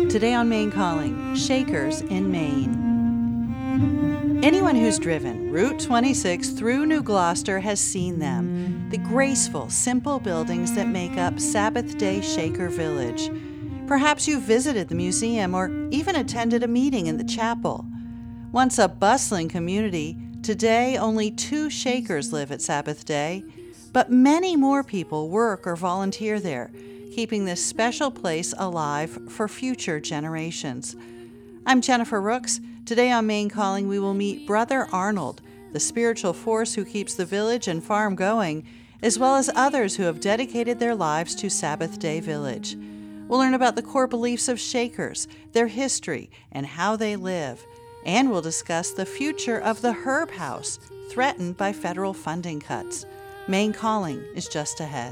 Today on Maine Calling, Shakers in Maine. Anyone who's driven Route 26 through New Gloucester has seen them, the graceful, simple buildings that make up Sabbath Day Shaker Village. Perhaps you visited the museum or even attended a meeting in the chapel. Once a bustling community, today only 2 Shakers live at Sabbath Day, but many more people work or volunteer there, keeping this special place alive for future generations. I'm Jennifer Rooks. Today on Maine Calling, we will meet Brother Arnold, the spiritual force who keeps the village and farm going, as well as others who have dedicated their lives to Sabbath Day Village. We'll learn about the core beliefs of Shakers, their history, and how they live. And we'll discuss the future of the Herb House, threatened by federal funding cuts. Maine Calling is just ahead.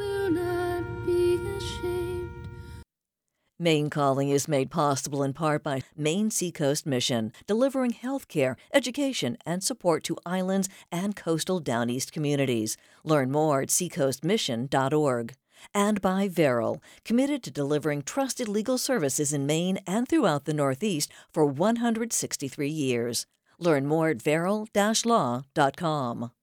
Maine Calling is made possible in part by Maine Seacoast Mission, delivering health care, education, and support to islands and coastal Down East communities. Learn more at seacoastmission.org. And by Veril, committed to delivering trusted legal services in Maine and throughout the Northeast for 163 years. Learn more at veril-law.com.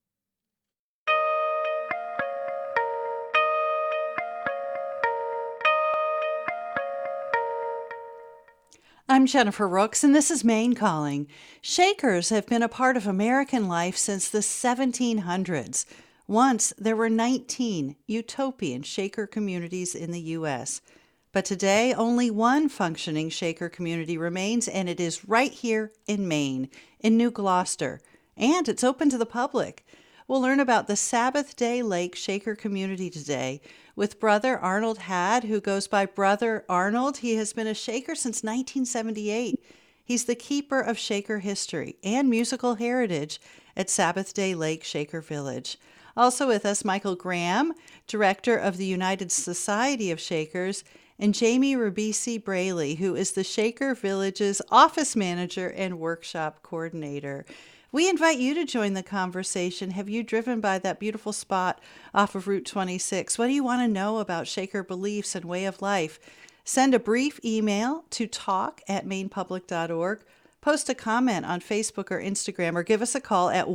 I'm Jennifer Rooks, and this is Maine Calling. Shakers have been a part of American life since the 1700s. Once, there were 19 utopian Shaker communities in the U.S. But today, only one functioning Shaker community remains, and it is right here in Maine, in New Gloucester. And it's open to the public. We'll learn about the Sabbath Day Lake Shaker community today with Brother Arnold Hadd, who goes by Brother Arnold. He has been a Shaker since 1978. He's the keeper of Shaker history and musical heritage at Sabbath Day Lake Shaker Village. Also with us, Michael Graham, director of the United Society of Shakers, and Jamie Ribisi Braley, who is the Shaker Village's office manager and workshop coordinator. We invite you to join the conversation. Have you driven by that beautiful spot off of Route 26? What do you want to know about Shaker beliefs and way of life? Send a brief email to talk@mainepublic.org, post a comment on Facebook or Instagram, or give us a call at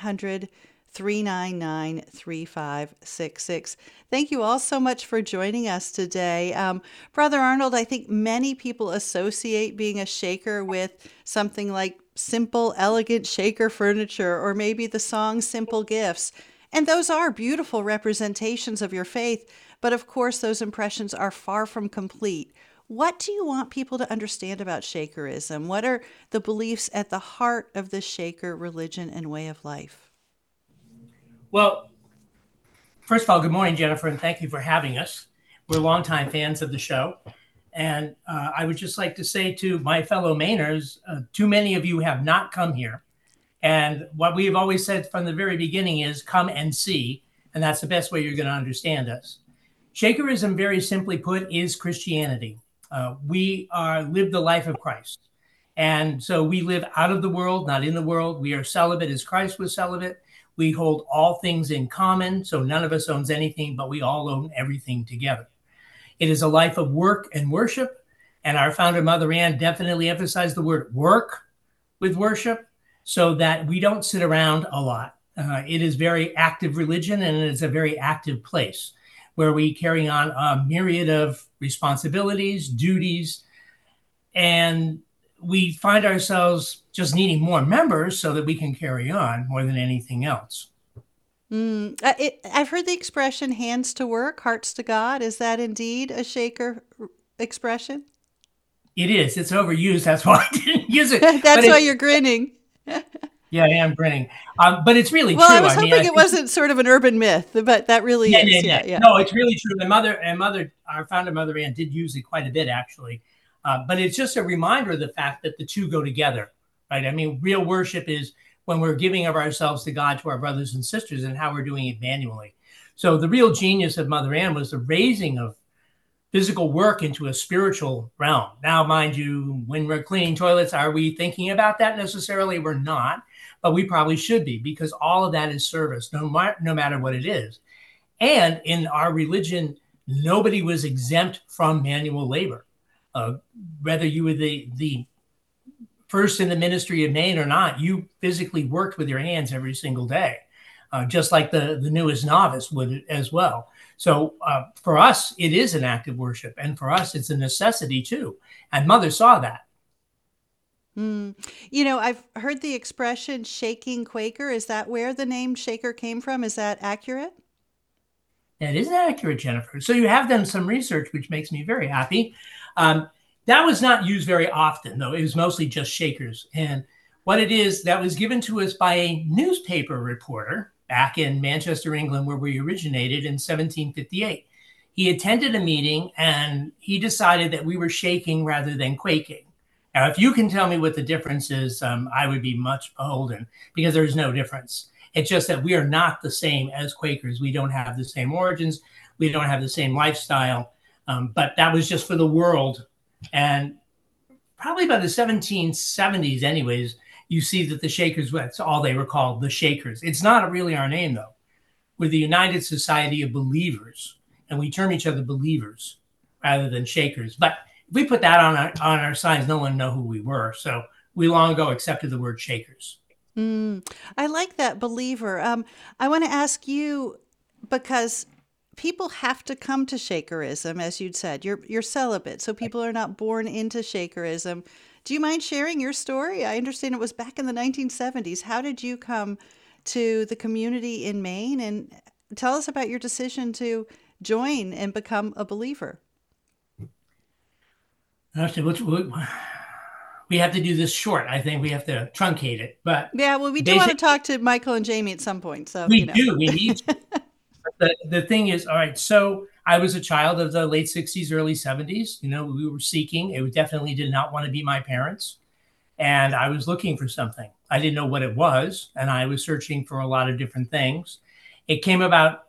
1-800-399-3566. Thank you all so much for joining us today. Brother Arnold, I think many people associate being a Shaker with something like simple, elegant Shaker furniture, or maybe the song Simple Gifts. And those are beautiful representations of your faith, but of course those impressions are far from complete. What do you want people to understand about Shakerism? What are the beliefs at the heart of the Shaker religion and way of life? Well, first of all, good morning, Jennifer, and thank you for having us. We're longtime fans of the show. And I would just like to say to my fellow Mainers, too many of you have not come here. And what we've always said from the very beginning is come and see. And that's the best way you're going to understand us. Shakerism, very simply put, is Christianity. We live the life of Christ. And so we live out of the world, not in the world. We are celibate as Christ was celibate. We hold all things in common. So none of us owns anything, but we all own everything together. It is a life of work and worship. And our founder, Mother Ann, definitely emphasized the word work with worship so that we don't sit around a lot. It is very active religion, and it is a very active place where we carry on a myriad of responsibilities, duties, and we find ourselves just needing more members so that we can carry on more than anything else. I've heard the expression hands to work, hearts to God. Is that indeed a Shaker expression? It is. It's overused. That's why I didn't use it. That's why you're grinning. Yeah, I am grinning. But it's really true. Well, I was hoping it wasn't sort of an urban myth, but that really is. Yeah. No, it's really true. Our founder, Mother Ann, did use it quite a bit, actually. But it's just a reminder of the fact that the two go together, right? I mean, real worship is when we're giving of ourselves to God, to our brothers and sisters, and how we're doing it manually. So the real genius of Mother Ann was the raising of physical work into a spiritual realm. Now, mind you, when we're cleaning toilets, are we thinking about that necessarily? We're not, but we probably should be, because all of that is service, no matter what it is. And in our religion, nobody was exempt from manual labor. Whether you were the first in the ministry of Maine or not, you physically worked with your hands every single day, just like the newest novice would as well. So for us, it is an act of worship. And for us, it's a necessity too. And Mother saw that. I've heard the expression shaking Quaker. Is that where the name Shaker came from? Is that accurate? That is accurate, Jennifer. So you have done some research, which makes me very happy. That was not used very often, though. It was mostly just Shakers. And what it is, that was given to us by a newspaper reporter back in Manchester, England, where we originated in 1758. He attended a meeting and he decided that we were shaking rather than quaking. Now, if you can tell me what the difference is, I would be much beholden, because there's no difference. It's just that we are not the same as Quakers. We don't have the same origins. We don't have the same lifestyle. But that was just for the world. And probably by the 1770s anyways, you see that the Shakers, that's all they were called, the Shakers. It's not really our name, though. We're the United Society of Believers, and we term each other believers rather than Shakers. But if we put that on our signs, no one know who we were. So we long ago accepted the word Shakers. I like that, believer. I want to ask you, because people have to come to Shakerism, as you'd said. You're celibate, so people are not born into Shakerism. Do you mind sharing your story? I understand it was back in the 1970s. How did you come to the community in Maine? And tell us about your decision to join and become a believer. We have to do this short. I think we have to truncate it. But yeah, well, we do want to talk to Michael and Jamie at some point. So we do. We need to. The thing is, all right, so I was a child of the late 60s, early 70s. We were seeking. It definitely did not want to be my parents. And I was looking for something. I didn't know what it was. And I was searching for a lot of different things. It came about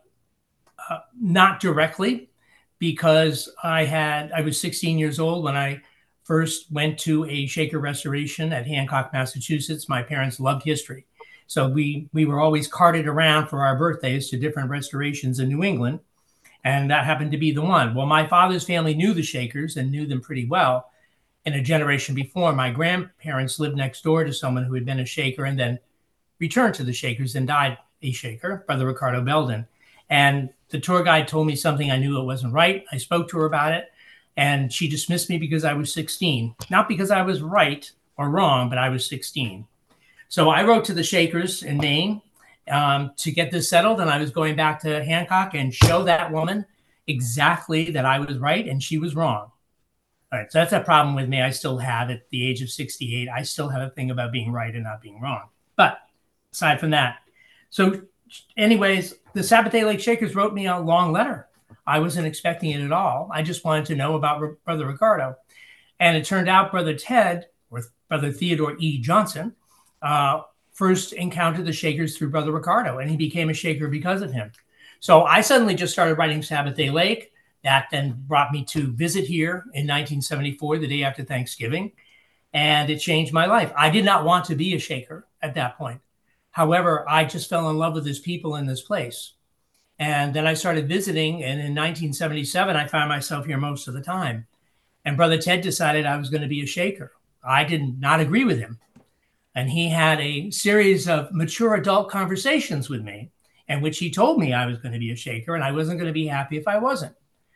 not directly, because I was 16 years old when I first went to a Shaker restoration at Hancock, Massachusetts. My parents loved history. So we were always carted around for our birthdays to different restorations in New England. And that happened to be the one. Well, my father's family knew the Shakers and knew them pretty well. In a generation before, my grandparents lived next door to someone who had been a Shaker and then returned to the Shakers and died a Shaker, Brother Ricardo Belden. And the tour guide told me something I knew it wasn't right. I spoke to her about it, and she dismissed me because I was 16. Not because I was right or wrong, but I was 16. So I wrote to the Shakers in Maine to get this settled, and I was going back to Hancock and show that woman exactly that I was right and she was wrong. All right, so that's a problem with me. I still have at the age of 68. I still have a thing about being right and not being wrong. But aside from that, so anyways, the Sabbath Day Lake Shakers wrote me a long letter. I wasn't expecting it at all. I just wanted to know about Brother Ricardo. And it turned out Brother Ted, or Brother Theodore E. Johnson, first encountered the Shakers through Brother Ricardo, and he became a Shaker because of him. So I suddenly just started writing Sabbath Day Lake. That then brought me to visit here in 1974, the day after Thanksgiving, and it changed my life. I did not want to be a Shaker at that point. However, I just fell in love with his people in this place. And then I started visiting, and in 1977, I found myself here most of the time. And Brother Ted decided I was going to be a Shaker. I did not agree with him. And he had a series of mature adult conversations with me in which he told me I was going to be a Shaker and I wasn't going to be happy if I wasn't.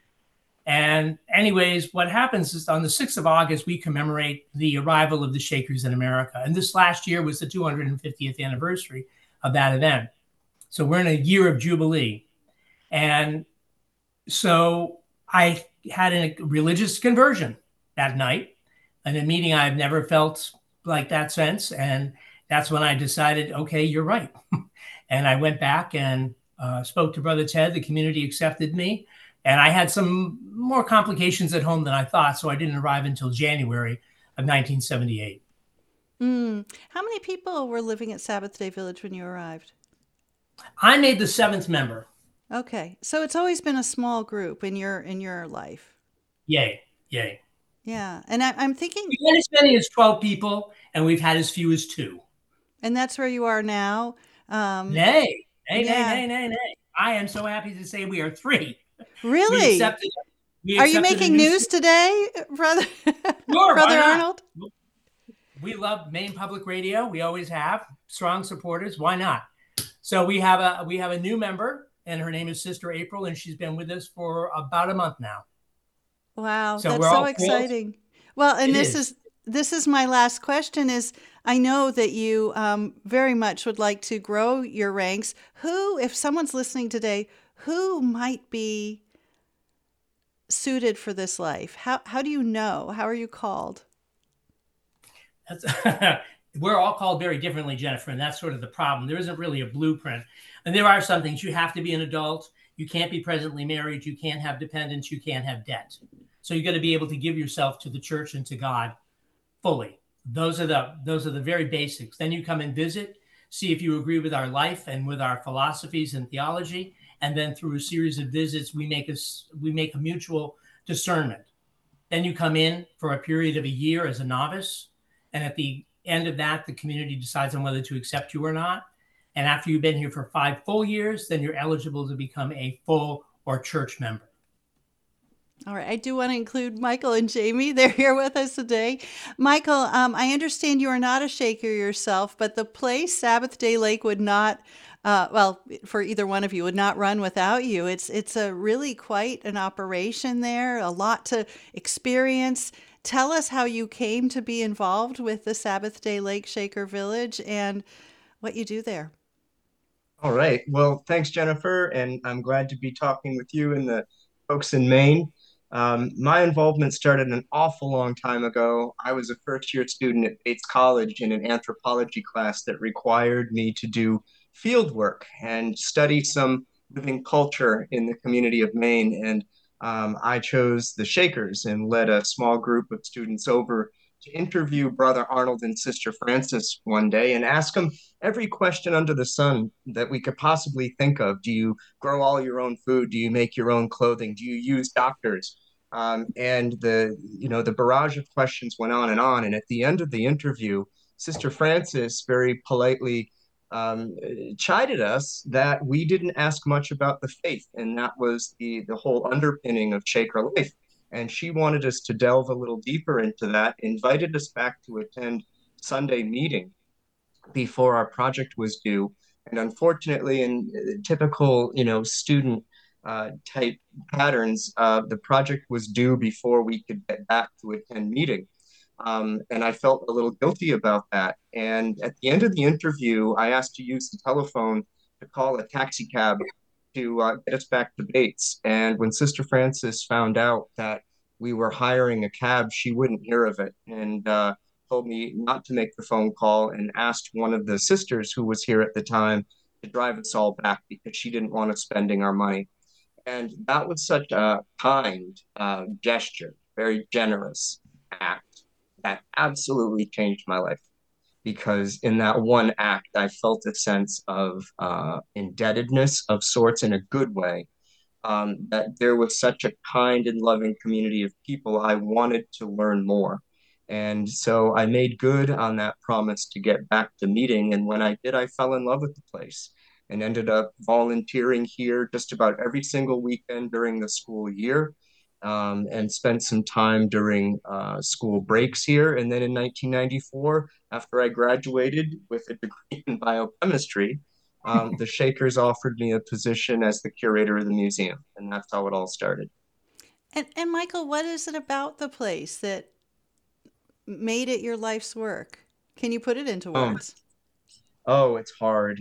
And anyways, what happens is on the 6th of August, we commemorate the arrival of the Shakers in America. And this last year was the 250th anniversary of that event. So we're in a year of Jubilee. And so I had a religious conversion that night, in a meeting I've never felt like that since. And that's when I decided, okay, you're right. And I went back and spoke to Brother Ted. The community accepted me. And I had some more complications at home than I thought, so I didn't arrive until January of 1978. How many people were living at Sabbath Day Village when you arrived? I made the 7th member. Okay, so it's always been a small group in your life. Yay. Yeah, and I'm thinking we've had as many as 12 people, and we've had as few as 2. And that's where you are now. Nay. I am so happy to say we are 3. Really? We Are you accepted a making new news today, brother? Sure, why Brother not? Arnold? We love Maine Public Radio. We always have strong supporters. Why not? So we have a new member, and her name is Sister April, and she's been with us for about a month now. Wow, So that's we're so all thrilled. exciting. Well, and It this is. is my last question is I know that you very much would like to grow your ranks. Who, if someone's listening today, who might be suited for this life? How do you know? How are you called? That's, we're all called very differently, Jennifer, and that's sort of the problem. There isn't really a blueprint. And there are some things. You have to be an adult. You can't be presently married. You can't have dependents. You can't have debt. So you got to be able to give yourself to the church and to God fully. Those are the very basics. Then you come and visit, see if you agree with our life and with our philosophies and theology, and then through a series of visits, we make a mutual discernment. Then you come in for a period of a year as a novice, and at the end of that, the community decides on whether to accept you or not. And after you've been here for 5 full years, then you're eligible to become a full or church member. All right, I do want to include Michael and Jamie. They're here with us today. Michael, I understand you are not a Shaker yourself, but the place, Sabbath Day Lake, would not, well, for either one of you, would not run without you. It's a really quite an operation there, a lot to experience. Tell us how you came to be involved with the Sabbath Day Lake Shaker Village and what you do there. All right. Well, thanks, Jennifer, and I'm glad to be talking with you and the folks in Maine. My involvement started an awful long time ago. I was a first year student at Bates College in an anthropology class that required me to do field work and study some living culture in the community of Maine. And I chose the Shakers and led a small group of students over to interview Brother Arnold and Sister Frances one day and ask them every question under the sun that we could possibly think of. Do you grow all your own food? Do you make your own clothing? Do you use doctors? And the barrage of questions went on. And at the end of the interview, Sister Frances very politely chided us that we didn't ask much about the faith, and that was the whole underpinning of Shaker life. And she wanted us to delve a little deeper into that, invited us back to attend Sunday meeting before our project was due. And unfortunately, in typical, student type patterns, the project was due before we could get back to attend meeting. And I felt a little guilty about that. And at the end of the interview, I asked to use the telephone to call a taxi cab to get us back to Bates. And when Sister Frances found out that we were hiring a cab, she wouldn't hear of it and told me not to make the phone call and asked one of the sisters who was here at the time to drive us all back because she didn't want us spending our money. And that was such a kind gesture, very generous act that absolutely changed my life. Because in that one act, I felt a sense of indebtedness of sorts in a good way. That there was such a kind and loving community of people, I wanted to learn more. And so I made good on that promise to get back to meeting. And when I did, I fell in love with the place and ended up volunteering here just about every single weekend during the school year, and spent some time during school breaks here. And then in 1994, after I graduated with a degree in biochemistry, the Shakers offered me a position as the curator of the museum. And that's how it all started. And Michael, what is it about the place that made it your life's work? Can you put it into Um, words? Oh, it's hard.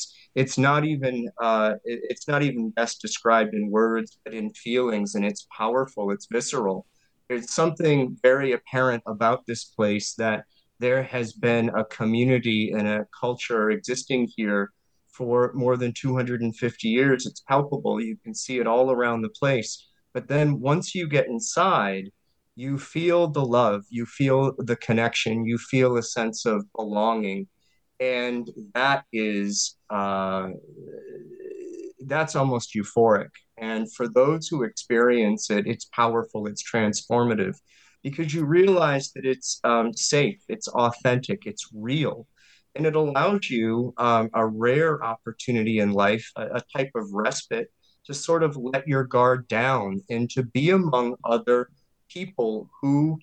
It's not even best described in words, but in feelings, and it's powerful, it's visceral. There's something very apparent about this place that there has been a community and a culture existing here for more than 250 years. It's palpable. You can see it all around the place. But then once you get inside, you feel the love, you feel the connection, you feel a sense of belonging, and that's almost euphoric. And for those who experience it, it's powerful, it's transformative, because you realize that it's safe, it's authentic, it's real, and it allows you a rare opportunity in life, a type of respite to sort of let your guard down and to be among other people who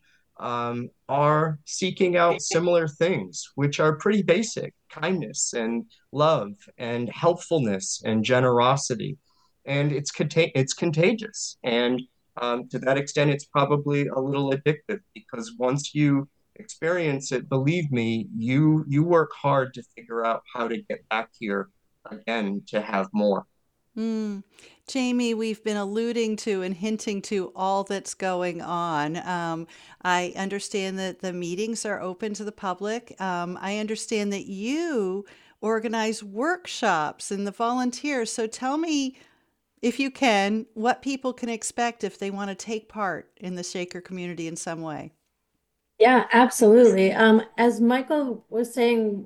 are seeking out similar things, which are pretty basic: kindness and love and helpfulness and generosity. And it's contagious. And to that extent, it's probably a little addictive, because once you experience it, believe me, you work hard to figure out how to get back here again to have more. Mm. Jamie, we've been alluding to and hinting to all that's going on. I understand that the meetings are open to the public. I understand that you organize workshops and the volunteers. So tell me, if you can, what people can expect if they want to take part in the Shaker community in some way. Yeah, absolutely. As Michael was saying,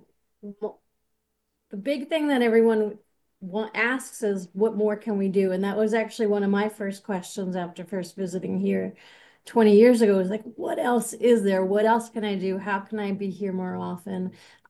the big thing that everyone asks is, what more can we do? And that was actually one of my first questions after first visiting here 20 years ago, was like, what else is there? What else can I do? How can I be here more often?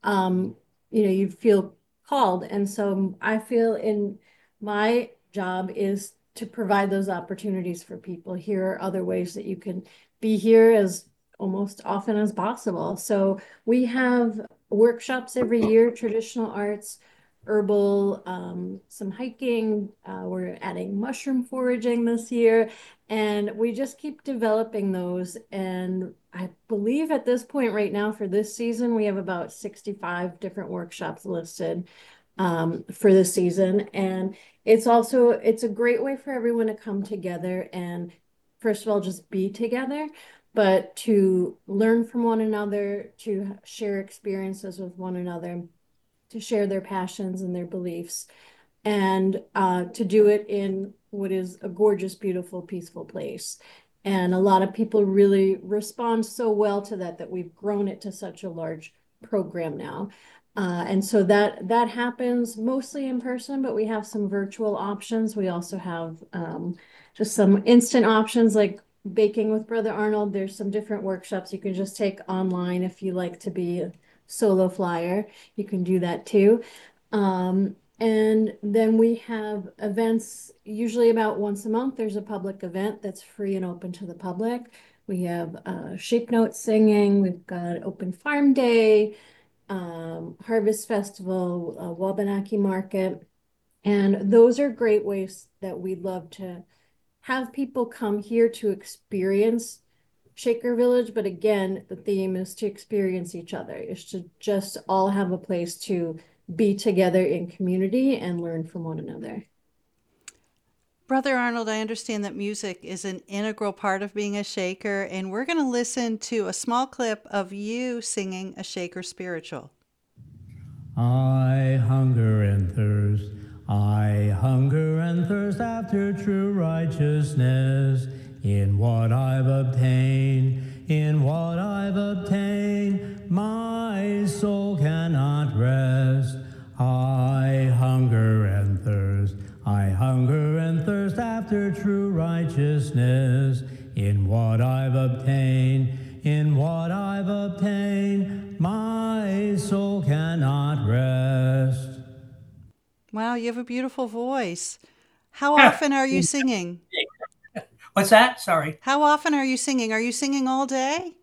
You feel called. And so I feel in my job is to provide those opportunities for people. Here are other ways that you can be here as almost often as possible. So we have workshops every year: traditional arts, herbal, some hiking. We're adding mushroom foraging this year, and we just keep developing those. And I believe at this point right now for this season, we have about 65 different workshops listed for this season. And it's a great way for everyone to come together and, first of all, just be together, but to learn from one another, to share experiences with one another, to share their passions and their beliefs, and to do it in what is a gorgeous, beautiful, peaceful place. And a lot of people really respond so well to that we've grown it to such a large program now. And so that happens mostly in person, but we have some virtual options. We also have just some instant options like Baking with Brother Arnold. There's some different workshops you can just take online if you like to be a solo flyer. You can do that too. And then we have events, usually about once a month. There's a public event that's free and open to the public. We have sheep note singing. We've got open farm day, harvest festival, Wabanaki market. And those are great ways that we'd love to have people come here to experience Shaker Village. But again, the theme is to experience each other, is to just all have a place to be together in community and learn from one another. Brother Arnold, I understand that music is an integral part of being a Shaker, and we're going to listen to a small clip of you singing a Shaker spiritual. I hunger and thirst. I hunger and thirst after true righteousness, in what I've obtained, in what I've obtained, my soul cannot rest. I hunger and thirst, I hunger and thirst after true righteousness, in what I've obtained, in what I've obtained, my soul cannot rest. Wow, you have a beautiful voice. How often are you singing? What's that? Sorry. How often are you singing? Are you singing all day?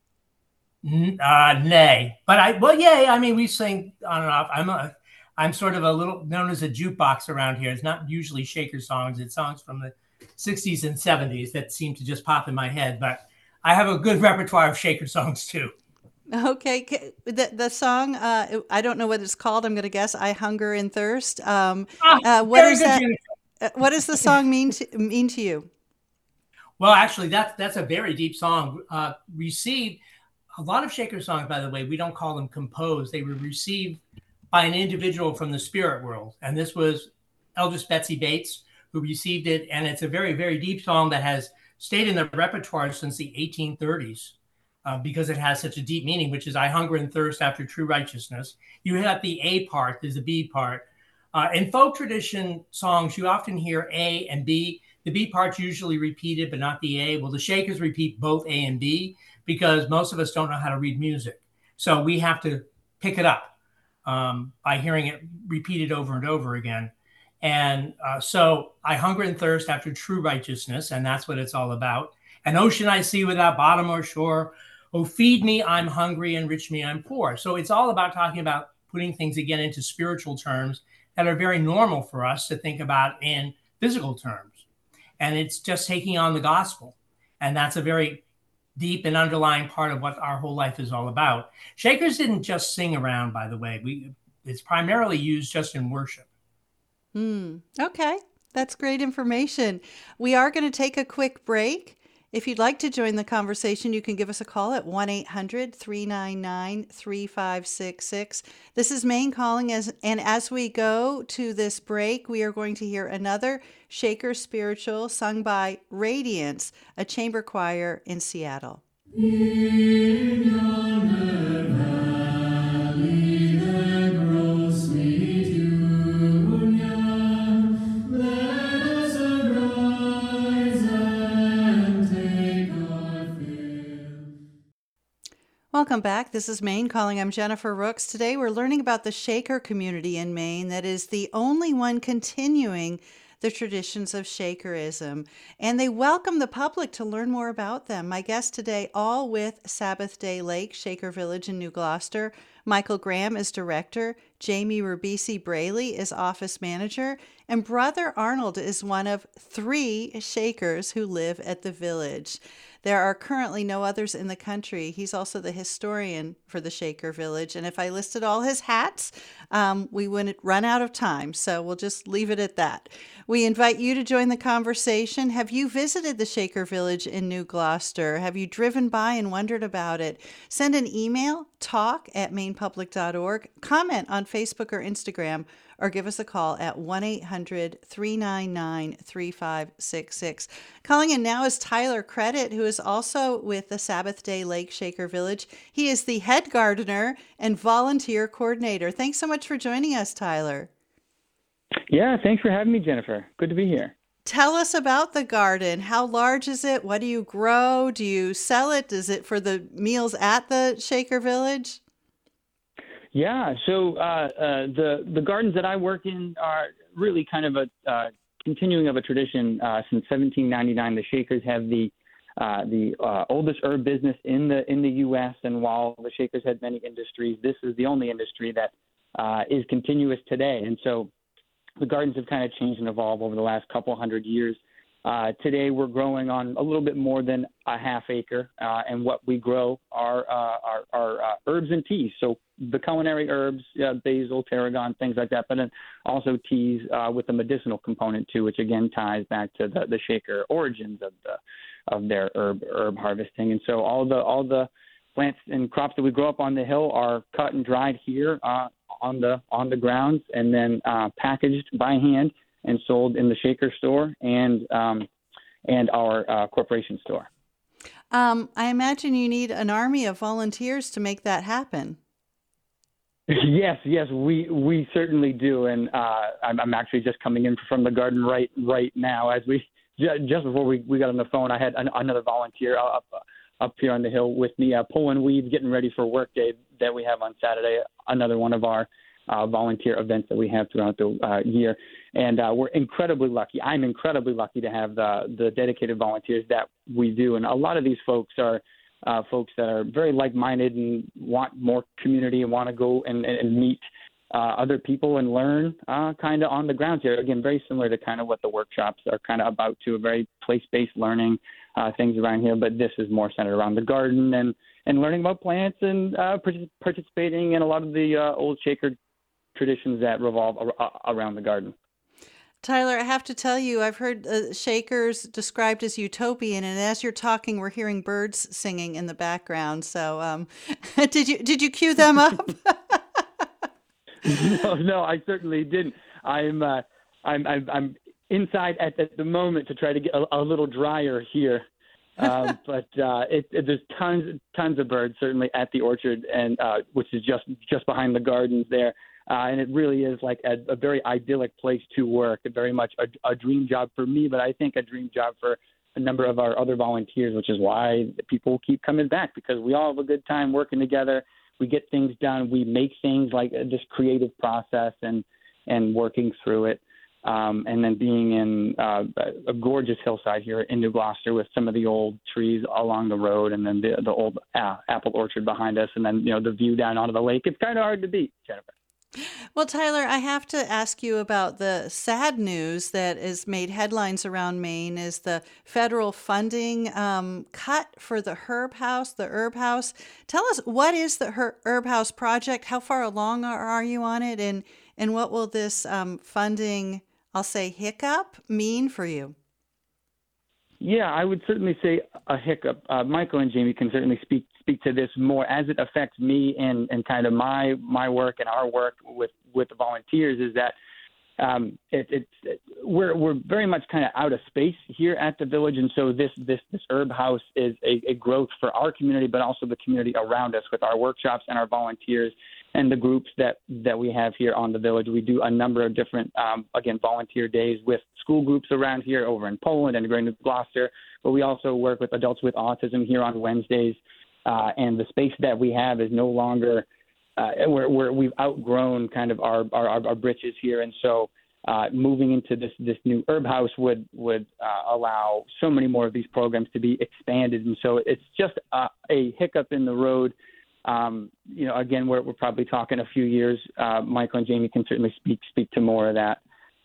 Nay. But yeah, I mean, we sing on and off. I'm sort of a little known as a jukebox around here. It's not usually Shaker songs. It's songs from the 60s and 70s that seem to just pop in my head. But I have a good repertoire of Shaker songs too. Okay, the song, I don't know what it's called. I'm going to guess "I Hunger and Thirst." What is that? What does the song mean to you? Well, actually, that's a very deep song. Received a lot of Shaker songs, by the way. We don't call them composed. They were received by an individual from the spirit world, and this was Eldris Betsy Bates who received it. And it's a very, very deep song that has stayed in the repertoire since the 1830s. Because it has such a deep meaning, which is I hunger and thirst after true righteousness. You have the A part, there's the B part. In folk tradition songs, you often hear A and B. The B part's usually repeated, but not the A. Well, the Shakers repeat both A and B because most of us don't know how to read music. So we have to pick it up by hearing it repeated over and over again. And so I hunger and thirst after true righteousness, and that's what it's all about. An ocean I see without bottom or shore. Oh, feed me, I'm hungry, enrich me, I'm poor. So it's all about talking about putting things again into spiritual terms that are very normal for us to think about in physical terms. And it's just taking on the gospel. And that's a very deep and underlying part of what our whole life is all about. Shakers didn't just sing around, by the way. It's primarily used just in worship. Okay, that's great information. We are going to take a quick break. If you'd like to join the conversation, you can give us a call at 1-800-399-3566. This is Maine Calling, and as we go to this break, we are going to hear another Shaker spiritual sung by Radiance, a chamber choir in Seattle. Welcome back. This is Maine Calling. I'm Jennifer Rooks. Today we're learning about the Shaker community in Maine that is the only one continuing the traditions of Shakerism, and they welcome the public to learn more about them. My guests today, all with Sabbath Day Lake Shaker Village in New Gloucester. Michael Graham is director, Jamie Ribisi Braley is office manager, and Brother Arnold is one of 3 Shakers who live at the village. There are currently no others in the country. He's also the historian for the Shaker Village. And if I listed all his hats, we wouldn't run out of time. So we'll just leave it at that. We invite you to join the conversation. Have you visited the Shaker Village in New Gloucester? Have you driven by and wondered about it? Send an email, talk@mainepublic.org, comment on Facebook or Instagram, or give us a call at 1-800-399-3566. Calling in now is Tyler Credit, who is also with the Sabbath Day Lake Shaker Village. He is the head gardener and volunteer coordinator. Thanks so much for joining us, Tyler. Yeah, thanks for having me, Jennifer. Good to be here. Tell us about the garden. How large is it? What do you grow? Do you sell it? Is it for the meals at the Shaker Village? Yeah, so the gardens that I work in are really kind of a continuing of a tradition since 1799. The Shakers have the oldest herb business in the U.S. And while the Shakers had many industries, this is the only industry that is continuous today. And so the gardens have kind of changed and evolved over the last couple hundred years. Today we're growing on a little bit more than a half acre, and what we grow are herbs and teas. So the culinary herbs, basil, tarragon, things like that, but then also teas with a medicinal component too, which again ties back to the Shaker origins of their herb harvesting. And so all the plants and crops that we grow up on the hill are cut and dried here on the grounds, and then packaged by hand and sold in the Shaker store and our corporation store. I imagine you need an army of volunteers to make that happen. Yes, we certainly do, and I'm actually just coming in from the garden right now. As we just before we got on the phone, I had another volunteer up here on the hill with me, pulling weeds, getting ready for work day that we have on Saturday. Another one of our volunteer events that we have throughout the year, and we're incredibly lucky. I'm incredibly lucky to have the dedicated volunteers that we do, and a lot of these folks are folks that are very like-minded and want more community and want to go and meet other people and learn kind of on the grounds here. Again, very similar to kind of what the workshops are kind of about, to a very place-based learning things around here, but this is more centered around the garden and learning about plants and participating in a lot of the old Shaker traditions that revolve around the garden. Tyler, I have to tell you, I've heard Shakers described as utopian, and as you're talking, we're hearing birds singing in the background. So, did you cue them up? No, I certainly didn't. I'm inside at the moment to try to get a little drier here, but there's tons of birds certainly at the orchard, and which is just behind the gardens there. And it really is like a very idyllic place to work, very much a dream job for me, but I think a dream job for a number of our other volunteers, which is why people keep coming back, because we all have a good time working together. We get things done. We make things like this creative process and working through it. and then being in a gorgeous hillside here in New Gloucester with some of the old trees along the road, and then the old apple orchard behind us, and then the view down onto the lake. It's kind of hard to beat, Jennifer. Well, Tyler, I have to ask you about the sad news that has made headlines around Maine is the federal funding cut for the Herb House, the Herb House. Tell us, what is the Herb House project? How far along are you on it? And what will this funding, I'll say, hiccup mean for you? Yeah, I would certainly say a hiccup. Michael and Jamie can certainly speak to this more as it affects me and kind of my work and our work with the volunteers. Is that we're very much kind of out of space here at the village, and so this Herb House is a growth for our community, but also the community around us with our workshops and our volunteers and the groups that we have here on the village. We do a number of different volunteer days with school groups around here over in Poland and Great New Gloucester, but we also work with adults with autism here on Wednesdays. And the space that we have is no longer we've outgrown kind of our britches here, and so moving into this new Herb House would allow so many more of these programs to be expanded, and so it's just a hiccup in the road. Again, we're probably talking a few years. Michael and Jamie can certainly speak to more of that,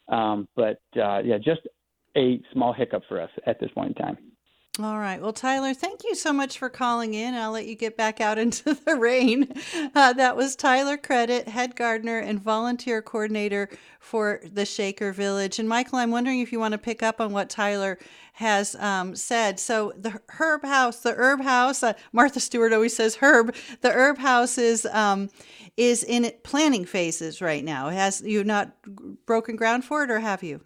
just a small hiccup for us at this point in time. All right. Well, Tyler, thank you so much for calling in. I'll let you get back out into the rain. That was Tyler Credit, head gardener and volunteer coordinator for the Shaker Village. And Michael, I'm wondering if you want to pick up on what Tyler has said. So the Herb House, Martha Stewart always says Herb. The Herb House is in planning phases right now. You've not broken ground for it, or have you?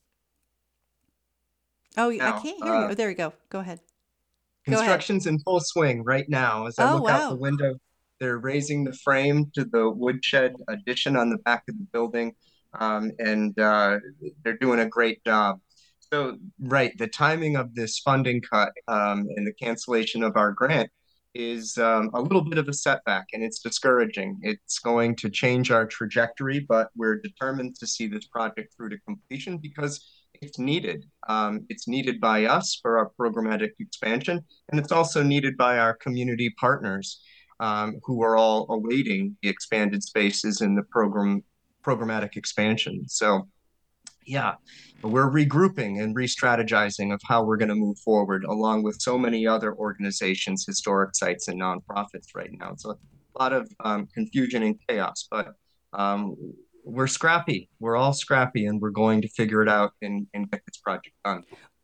Oh, I can't hear you. Oh, there we go. Go ahead. Construction's in full swing right now. As I look out the window, they're raising the frame to the woodshed addition on the back of the building, and they're doing a great job. So, right, the timing of this funding cut and the cancellation of our grant is a little bit of a setback, and it's discouraging. It's going to change our trajectory, but we're determined to see this project through to completion because it's needed. It's needed by us for our programmatic expansion, and it's also needed by our community partners who are all awaiting the expanded spaces in the programmatic expansion. So, yeah, we're regrouping and re-strategizing of how we're going to move forward, along with so many other organizations, historic sites, and nonprofits right now. It's a lot of confusion and chaos, but we're scrappy. We're all scrappy, and we're going to figure it out and get this project done.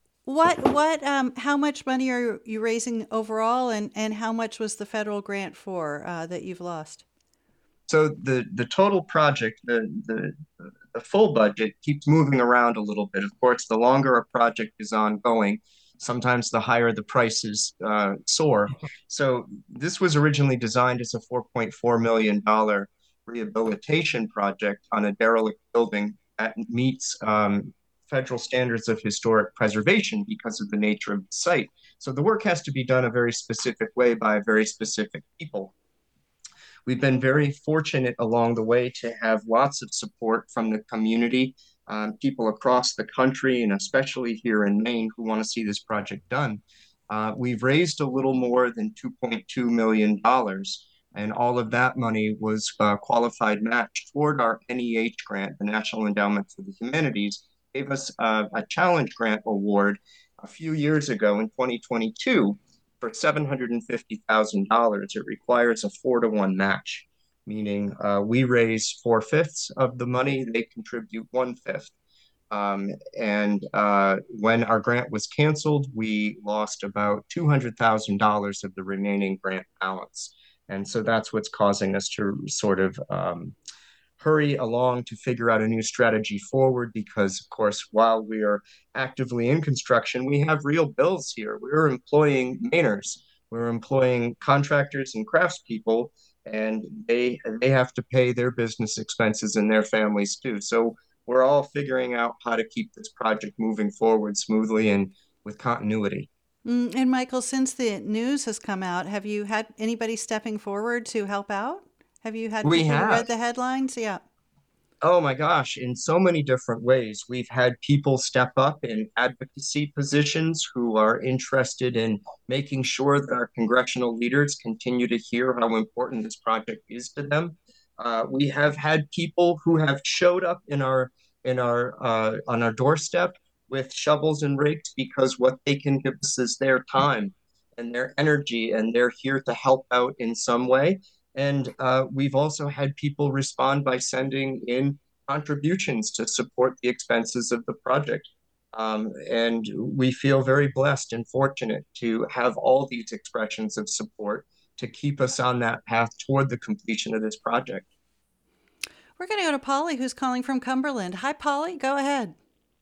How much money are you raising overall, and how much was the federal grant for that you've lost? So the total project, the full budget keeps moving around a little bit. Of course, the longer a project is ongoing, sometimes the higher the prices soar. So this was originally designed as a $4.4 million rehabilitation project on a derelict building that meets federal standards of historic preservation because of the nature of the site. So the work has to be done a very specific way by very specific people. We've been very fortunate along the way to have lots of support from the community, people across the country, and especially here in Maine who want to see this project done. We've raised a little more than $2.2 million, and all of that money was qualified match toward our NEH grant, the National Endowment for the Humanities, gave us a challenge grant award a few years ago in 2022 for $750,000. It requires a 4-to-1 match, meaning we raise 4/5 of the money, they contribute 1/5. And when our grant was canceled, we lost about $200,000 of the remaining grant balance. And so that's what's causing us to sort of hurry along to figure out a new strategy forward, because, of course, while we are actively in construction, we have real bills here. We're employing Mainers. We're employing contractors and craftspeople, and they have to pay their business expenses and their families too. So we're all figuring out how to keep this project moving forward smoothly and with continuity. And Michael, since the news has come out, have you had anybody stepping forward to help out? Have you had people who read the headlines? Yeah. Oh my gosh, in so many different ways. We've had people step up in advocacy positions who are interested in making sure that our congressional leaders continue to hear how important this project is to them. We have had people who have showed up in our on our doorstep with shovels and rakes because what they can give us is their time and their energy, and they're here to help out in some way. And we've also had people respond by sending in contributions to support the expenses of the project. And we feel very blessed and fortunate to have all these expressions of support to keep us on that path toward the completion of this project. We're going to go to Polly, who's calling from Cumberland. Hi, Polly. Go ahead.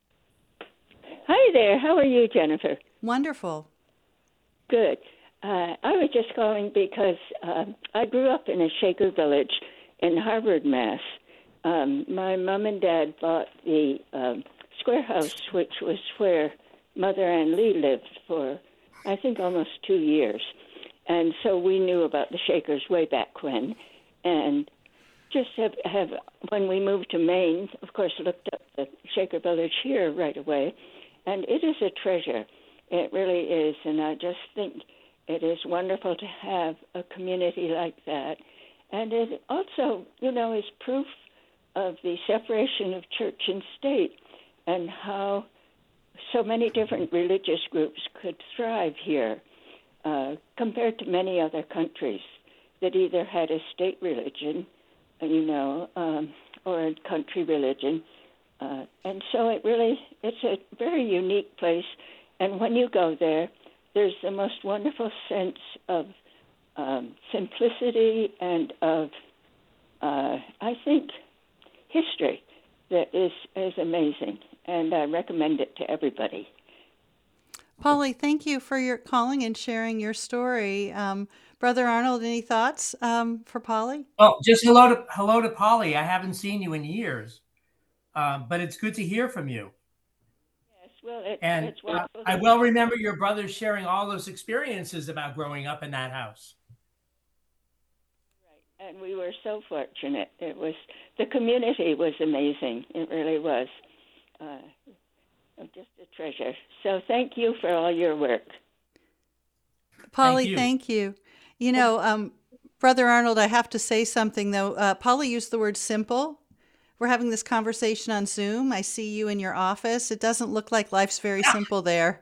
Hi there. How are you, Jennifer? Wonderful. Good. I was just calling because I grew up in a Shaker village in Harvard, Mass. My mom and dad bought the Square House, which was where Mother Ann Lee lived for, I think, almost 2 years. And so we knew about the Shakers way back when. And just have when we moved to Maine, of course, looked up the Shaker village here right away. And it is a treasure. It really is. And I just think it is wonderful to have a community like that. And it also, is proof of the separation of church and state and how so many different religious groups could thrive here compared to many other countries that either had a state religion, or a country religion. And so it's a very unique place. And when you go there, there's the most wonderful sense of simplicity and of, I think, history that is amazing. And I recommend it to everybody. Polly, thank you for your calling and sharing your story. Brother Arnold, any thoughts for Polly? Oh, just hello to Polly. I haven't seen you in years, but it's good to hear from you. Yes, well, it's wonderful. I well remember your brothers sharing all those experiences about growing up in that house. Right, and we were so fortunate. The community was amazing. It really was. Just a treasure. So thank you for all your work. Polly, thank you. Brother Arnold, I have to say something, though. Polly used the word simple. We're having this conversation on Zoom. I see you in your office. It doesn't look like life's very simple there.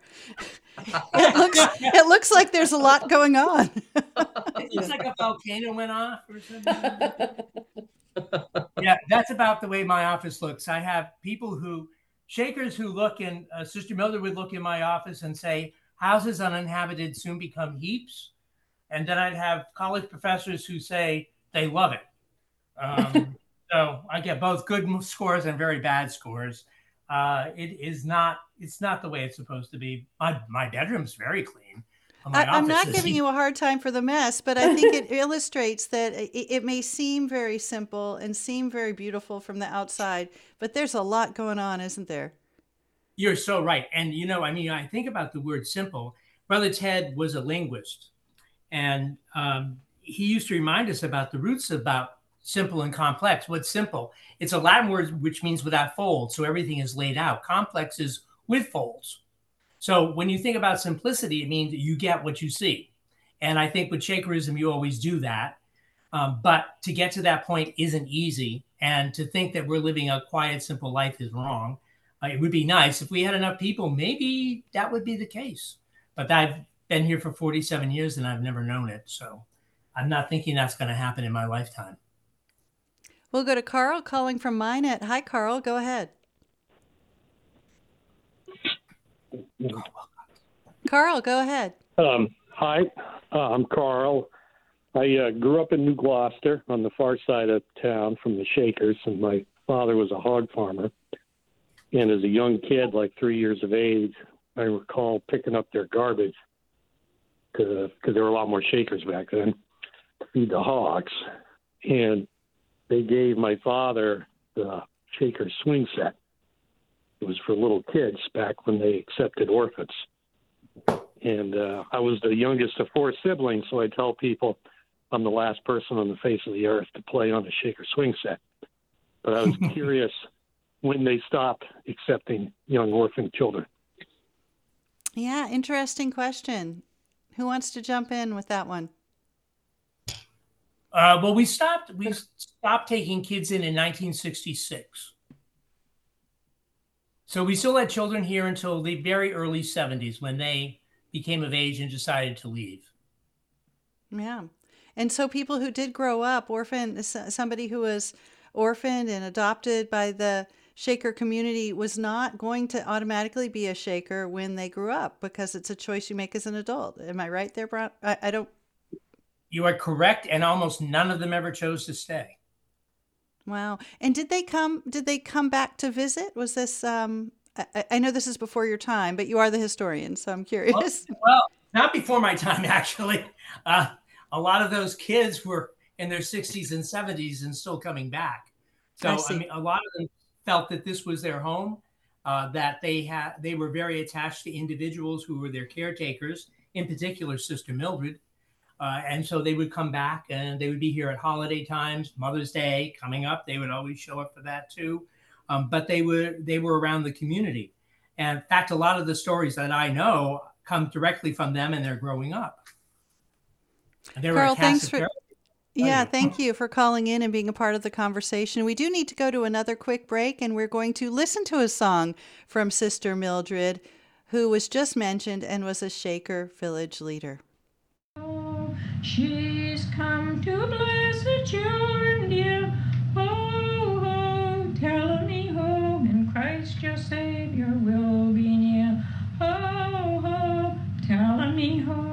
It looks like there's a lot going on. It looks like a volcano went off or something. Yeah, that's about the way my office looks. I have Shakers who look in, Sister Mildred would look in my office and say, houses uninhabited soon become heaps. And then I'd have college professors who say they love it. So I get both good scores and very bad scores. It's not the way it's supposed to be. My bedroom's very clean. I'm not giving you a hard time for the mess, but I think it illustrates that it may seem very simple and seem very beautiful from the outside, but there's a lot going on, isn't there? You're so right. And, I think about the word simple. Brother Ted was a linguist, and he used to remind us about the roots about simple and complex. What's simple? It's a Latin word which means without folds, so everything is laid out. Complex is with folds. So when you think about simplicity, it means that you get what you see. And I think with Shakerism, you always do that. But to get to that point isn't easy. And to think that we're living a quiet, simple life is wrong. It would be nice if we had enough people, maybe that would be the case. But I've been here for 47 years and I've never known it. So I'm not thinking that's going to happen in my lifetime. We'll go to Carl calling from Minot. Hi, Carl. Go ahead. Carl, go ahead. Hi, I'm Carl. I grew up in New Gloucester on the far side of town from the Shakers, and my father was a hog farmer. And as a young kid, like 3 years of age, I recall picking up their garbage because there were a lot more Shakers back then to feed the hogs. And they gave my father the Shaker swing set. It was for little kids back when they accepted orphans. And I was the youngest of 4 siblings, so I tell people I'm the last person on the face of the earth to play on a Shaker swing set. but I was curious when they stopped accepting young orphan children. Yeah, interesting question. Who wants to jump in with that one? Well, we stopped taking kids in 1966. So we still had children here until the very early 70s when they became of age and decided to leave. Yeah. And so people who did grow up somebody who was orphaned and adopted by the Shaker community was not going to automatically be a Shaker when they grew up, because it's a choice you make as an adult. Am I right there, Brian? I don't. You are correct, and almost none of them ever chose to stay. Wow. And did they come back to visit? Was this I know this is before your time, but you are the historian, so I'm curious. Well, not before my time, actually. A lot of those kids were in their 60s and 70s and still coming back. So I mean, a lot of them felt that this was their home, that they were very attached to individuals who were their caretakers, in particular Sister Mildred. And so they would come back and they would be here at holiday times, Mother's Day coming up. They would always show up for that too. But they were around the community. And in fact, a lot of the stories that I know come directly from them and they're growing up. Carl, thanks thank you for calling in and being a part of the conversation. We do need to go to another quick break, and we're going to listen to a song from Sister Mildred, who was just mentioned and was a Shaker village leader. She's come to bless the children dear. Ho, ho, tell me ho, in Christ your Savior will be near. Ho, ho, tell me ho.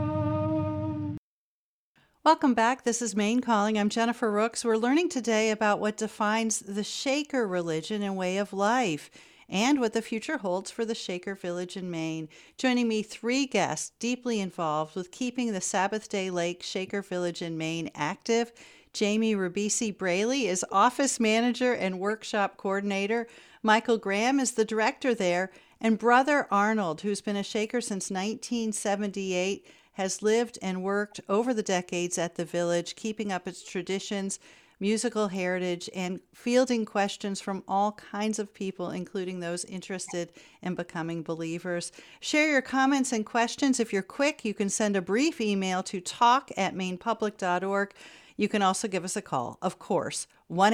Welcome back. This is Maine Calling. I'm Jennifer Rooks. We're learning today about what defines the Shaker religion and way of life, and what the future holds for the Shaker village in Maine. Joining me, 3 guests deeply involved with keeping the Sabbath Day Lake Shaker village in Maine active. Jamie Ribisi Braley is office manager and workshop coordinator. Michael Graham is the director there. And Brother Arnold, who's been a Shaker since 1978, has lived and worked over the decades at the village, keeping up its traditions, musical heritage, and fielding questions from all kinds of people, including those interested in becoming believers. Share your comments and questions. If you're quick, you can send a brief email to talk@mainepublic.org. You can also give us a call, of course,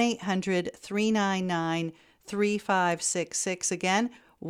1-800-399-3566. Again,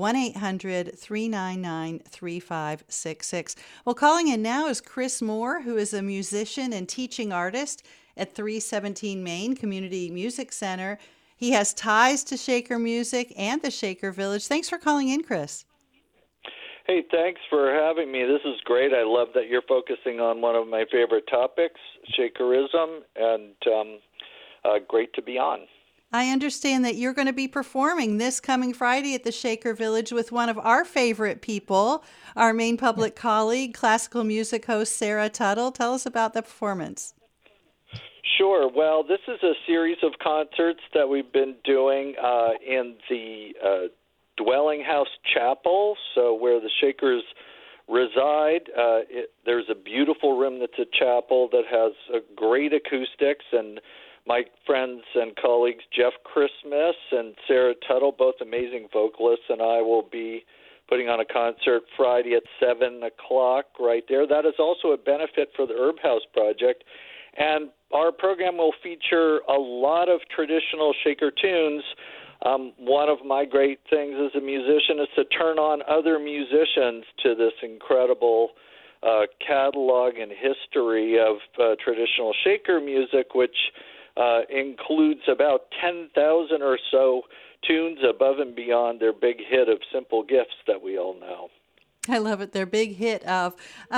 1-800-399-3566. Well, calling in now is Chris Moore, who is a musician and teaching artist at 317 Main Community Music Center. He has ties to Shaker music and the Shaker Village. Thanks for calling in, Chris. Hey, thanks for having me. This is great. I love that you're focusing on one of my favorite topics, Shakerism, and great to be on. I understand that you're going to be performing this coming Friday at the Shaker Village with one of our favorite people, our Maine Public colleague, classical music host Sarah Tuttle. Tell us about the performance. Sure. Well, this is a series of concerts that we've been doing in the Dwelling House Chapel, so where the Shakers reside. There's a beautiful room that's a chapel that has great acoustics, and my friends and colleagues Jeff Christmas and Sarah Tuttle, both amazing vocalists, and I will be putting on a concert Friday at 7 o'clock right there. That is also a benefit for the Herb House Project. And our program will feature a lot of traditional Shaker tunes. One of my great things as a musician is to turn on other musicians to this incredible catalog and history of traditional Shaker music, which includes about 10,000 or so tunes above and beyond their big hit of Simple Gifts that we all know. I love it. Their big hit of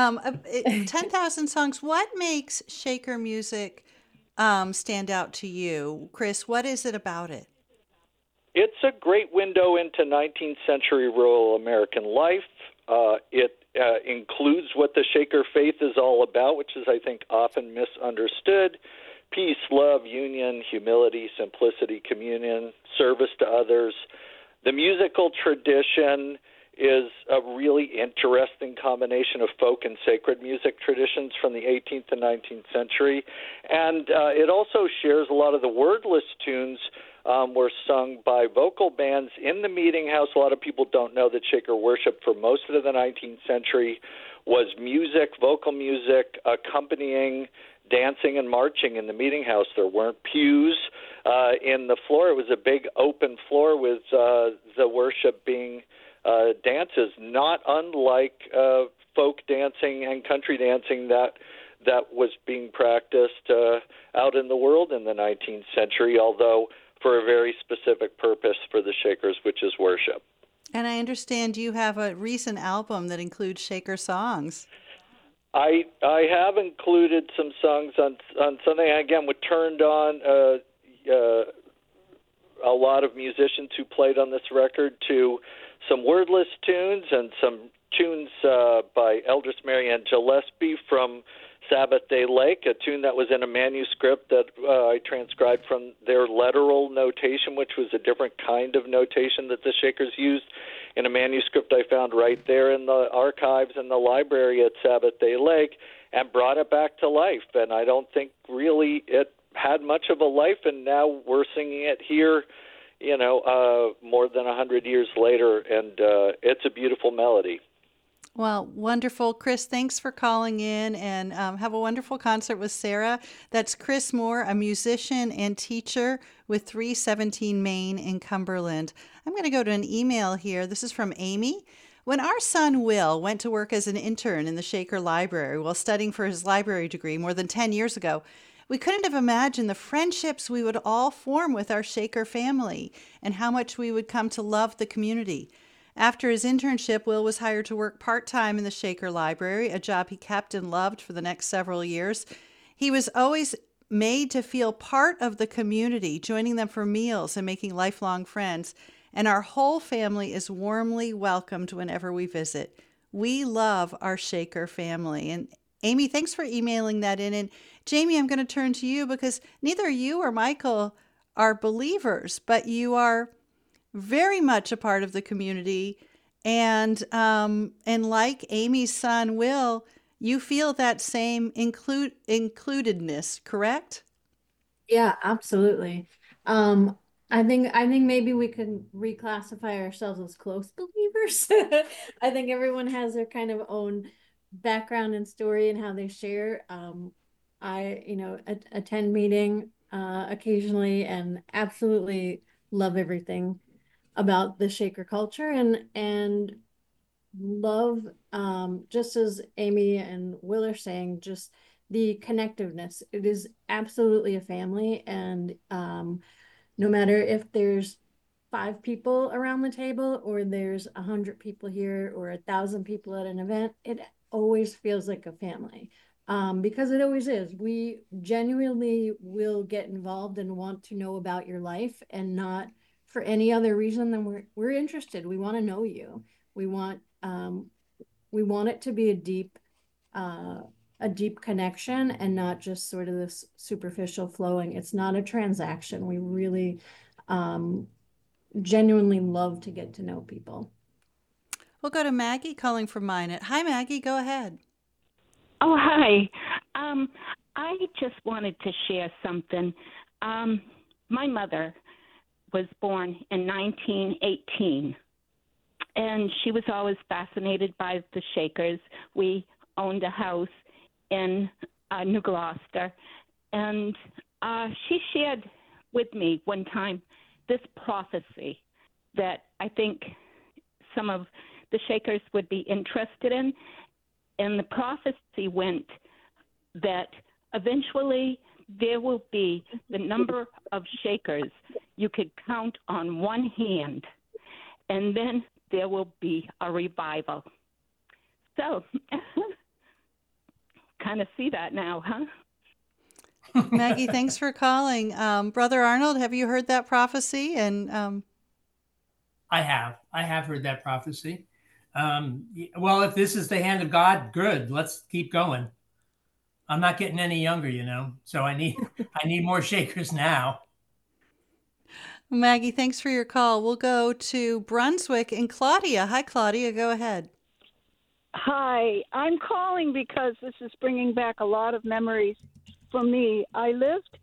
10,000 songs. What makes Shaker music stand out to you? Chris, what is it about it? It's a great window into 19th century rural American life. It includes what the Shaker faith is all about, which is, I think, often misunderstood. Peace, love, union, humility, simplicity, communion, service to others. The musical tradition is a really interesting combination of folk and sacred music traditions from the 18th and 19th century. And it also shares a lot of the wordless tunes were sung by vocal bands in the meeting house. A lot of people don't know that Shaker worship for most of the 19th century was music, vocal music, accompanying dancing and marching in the meeting house. There weren't pews in the floor. It was a big open floor with the worship being dances, not unlike folk dancing and country dancing that was being practiced out in the world in the 19th century, although for a very specific purpose for the Shakers, which is worship. And I understand you have a recent album that includes Shaker songs. I have included some songs on Sunday. Again, we turned on a lot of musicians who played on this record to some wordless tunes and some tunes by Eldris Marianne Gillespie from Sabbath Day Lake, a tune that was in a manuscript that I transcribed from their letteral notation, which was a different kind of notation that the Shakers used in a manuscript I found right there in the archives in the library at Sabbath Day Lake, and brought it back to life. And I don't think really it had much of a life, and now we're singing it here, more than 100 years later, and it's a beautiful melody. Well, wonderful. Chris, thanks for calling in, and have a wonderful concert with Sarah. That's Chris Moore, a musician and teacher with 317 Main in Cumberland. I'm going to go to an email here. This is from Amy. When our son Will went to work as an intern in the Shaker Library while studying for his library degree more than 10 years ago, we couldn't have imagined the friendships we would all form with our Shaker family and how much we would come to love the community. After his internship, Will was hired to work part-time in the Shaker Library, a job he kept and loved for the next several years. He was always made to feel part of the community, joining them for meals and making lifelong friends. And our whole family is warmly welcomed whenever we visit. We love our Shaker family. And Amy, thanks for emailing that in. And Jamie, I'm going to turn to you because neither you or Michael are believers, but you are very much a part of the community, and like Amy's son Will, you feel that same includedness, correct? Yeah, absolutely. I think maybe we could reclassify ourselves as close believers. I think everyone has their kind of own background and story and how they share. I attend meeting occasionally and absolutely love everything about the Shaker culture and love, just as Amy and Will are saying, just the connectiveness. It is absolutely a family, and no matter if there's 5 people around the table or there's 100 people here or 1,000 people at an event, it always feels like a family. Because it always is. We genuinely will get involved and want to know about your life, and not for any other reason than we're interested. We want to know you. We want it to be a deep connection and not just sort of this superficial flowing. It's not a transaction. We really genuinely love to get to know people. We'll go to Maggie calling from Minot. Hi, Maggie. Go ahead. Oh, hi. I just wanted to share something. My mother was born in 1918, and she was always fascinated by the Shakers. We owned a house in New Gloucester, and she shared with me one time this prophecy that I think some of the Shakers would be interested in. And the prophecy went that eventually there will be the number of Shakers you could count on one hand, and then there will be a revival. So, kind of see that now, huh? Maggie, thanks for calling. Brother Arnold, have you heard that prophecy? And I have heard that prophecy. Well, if this is the hand of God, good. Let's keep going. I'm not getting any younger, so I need more Shakers now. Maggie, thanks for your call. We'll go to Brunswick and Claudia. Hi, Claudia. Go ahead. Hi. I'm calling because this is bringing back a lot of memories for me. I lived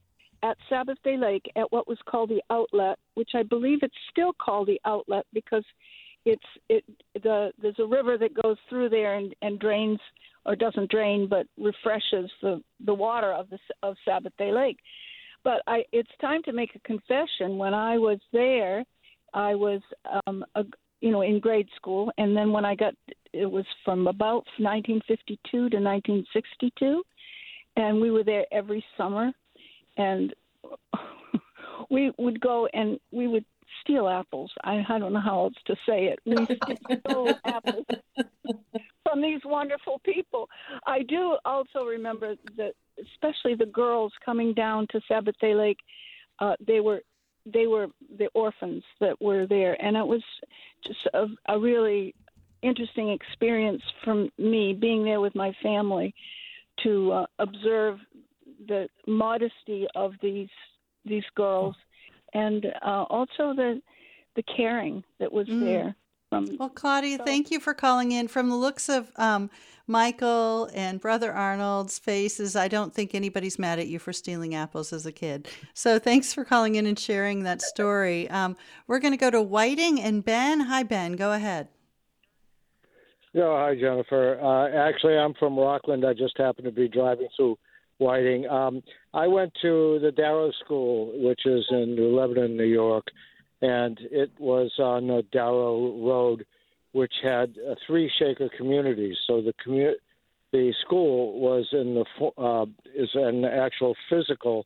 at Sabbath Day Lake at what was called the Outlet, which I believe it's still called the Outlet because there's a river that goes through there and drains, or doesn't drain, but refreshes the water of Sabbath Day Lake. But it's time to make a confession. When I was there, I was in grade school, and then when it was from about 1952 to 1962, and we were there every summer, and we would go and we would steal apples. I don't know how else to say it. We stole apples from these wonderful people. I do also remember that, especially the girls coming down to Sabbath Day Lake, they were the orphans that were there, and it was just a really interesting experience for me being there with my family to observe the modesty of these girls, and also the caring that was there. Well, Claudia, thank you for calling in. From the looks of Michael and Brother Arnold's faces, I don't think anybody's mad at you for stealing apples as a kid. So thanks for calling in and sharing that story. We're going to go to Whiting and Ben. Hi, Ben. Go ahead. Yeah, hi, Jennifer. Actually, I'm from Rockland. I just happened to be driving through Whiting. I went to the Darrow School, which is in New Lebanon, New York, and it was on Darrow Road, which had 3 Shaker communities. So the school was is an actual physical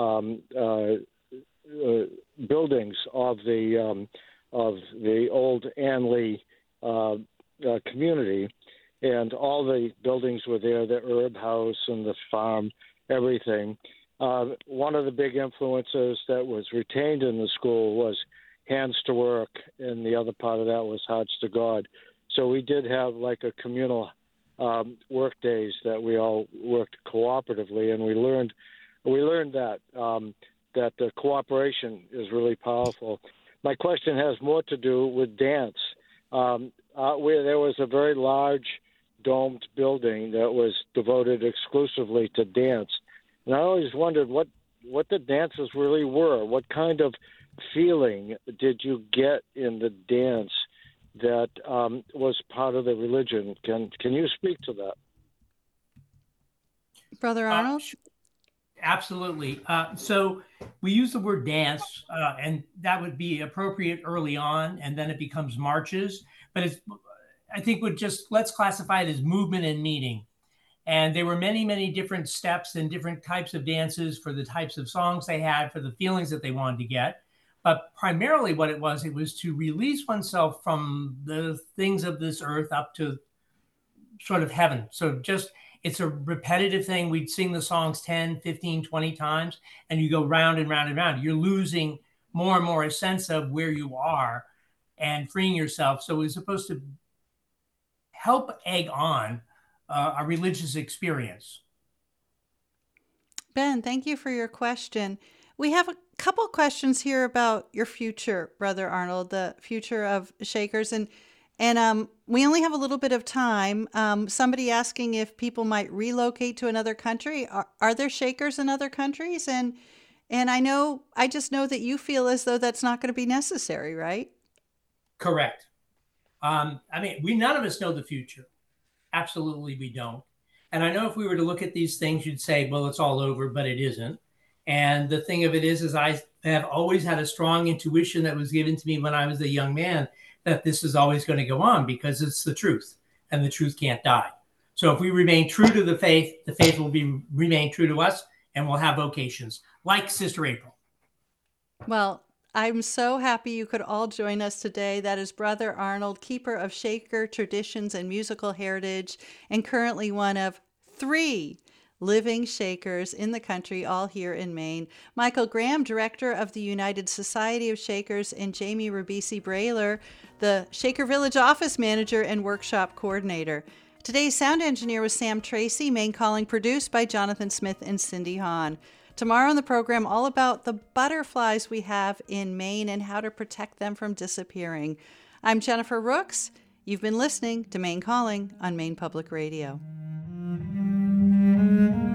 buildings of the old Ann Lee community, and all the buildings were there, the herb house and the farm, everything. One of the big influences that was retained in the school was hands to work, and the other part of that was hearts to God. So we did have like a communal work days that we all worked cooperatively, and we learned that that the cooperation is really powerful. My question has more to do with dance. Where there was a very large domed building that was devoted exclusively to dance. And I always wondered what the dances really were. What kind of feeling did you get in the dance that was part of the religion? Can you speak to that? Brother Arnold? Absolutely. So we use the word dance, and that would be appropriate early on, and then it becomes marches. But I think let's classify it as movement and meaning. And there were many, many different steps and different types of dances for the types of songs they had, for the feelings that they wanted to get. But primarily what it was to release oneself from the things of this earth up to sort of heaven. So it's a repetitive thing. We'd sing the songs 10, 15, 20 times, and you go round and round and round. You're losing more and more a sense of where you are and freeing yourself. So it was supposed to help egg on a religious experience. Ben, thank you for your question. We have a couple questions here about your future, Brother Arnold, the future of Shakers. And we only have a little bit of time. Somebody asking if people might relocate to another country. Are there Shakers in other countries? And I just know that you feel as though that's not going to be necessary, right? Correct. None of us know the future. Absolutely, we don't. And I know if we were to look at these things, you'd say, well, it's all over, but it isn't. And the thing of it is I have always had a strong intuition that was given to me when I was a young man that this is always going to go on because it's the truth, and the truth can't die. So if we remain true to the faith will remain true to us, and we'll have vocations like Sister April. Well, I'm so happy you could all join us today. That is Brother Arnold, keeper of Shaker traditions and musical heritage, and currently one of 3 living Shakers in the country, all here in Maine. Michael Graham, director of the United Society of Shakers, and Jamie Ribisi Brailer, the Shaker Village office manager and workshop coordinator. Today's sound engineer was Sam Tracy, Maine Calling produced by Jonathan Smith and Cindy Hahn. Tomorrow on the program, all about the butterflies we have in Maine and how to protect them from disappearing. I'm Jennifer Rooks. You've been listening to Maine Calling on Maine Public Radio.